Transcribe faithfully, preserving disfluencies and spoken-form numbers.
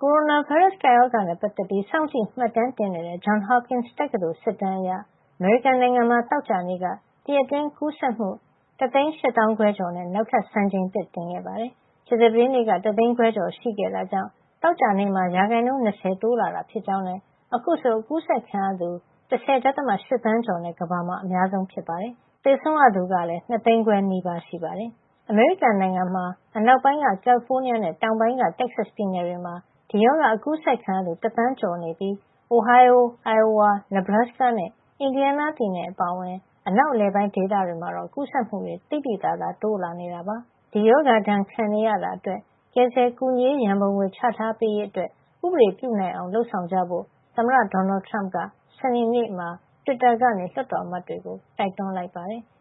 ကိုရိုနာဗိုင်းရပ်စ် ကပ်ရောဂါနဲ့ ပတ်သက်ပြီး စောင့်ကြည့်မှတ်တမ်းတင်နေတဲ့ Johns Hopkins တက္ကသိုလ် စစ်တမ်းအရ အမေရိကန်နိုင်ငံမှာ သောကြာနေ့က တရက်အတွင်း ကူးစက်မှု တသိန်းရှစ်သောင်းခွဲကျော်နဲ့ နောက်ထပ် စံချိန်သစ်တင်ခဲ့ပါတယ်။ ကြာသပတေးနေ့က တသိန်းခွဲကျော် ရှိခဲ့တာကြောင့် သောကြာနေ့မှာ ရာခိုင်နှုန်း ၂၀ တိုးလာတာဖြစ်ကြောင်းနဲ့ အခုဆို ကူးစက်ခံရသူ ၁၀.၈ သန်းကျော်နဲ့ ကမ္ဘာမှာ အများဆုံးဖြစ်ပါတယ်။ သေဆုံးရသူကလည်း ၂ သိန်းခွဲနီးပါး ရှိပါတယ်။ အမေရိကန်နိုင်ငံမှာ အနောက်ပိုင်းက ကယ်လီဖိုးနီးယားနဲ့ တောင်ပိုင်းက တက္ကဆက်ပြည်နယ်တွေမှာ ဒီရောဂါ အကူးစက်ခံရသူ တသန်းကျော်နေပြီး Ohio, Iowa, Nebraska နဲ့ Indiana ပြည်နယ် အပါအဝင် အနောက်အလယ်ပိုင်း ဒေသတွေမှာတော့ ကူးစက်မှုတွေ သိသိသာသာ တိုးလာနေတာပါ။ ဒီရောဂါဒဏ် ခံနေရတာအတွက် ကယ်ဆယ်ကူညီရေး ရန်ပုံငွေ ချထားပေးရေးအတွက် ဥပဒေပြုနိုင်အောင် လုပ်ဆောင်ကြဖို့ သမ္မတ Donald Trump က စနေနေ့မှာ တွစ်တာကနေ လွှတ်တော်အမတ်တွေကို တိုက်တွန်းလိုက်ပါတယ်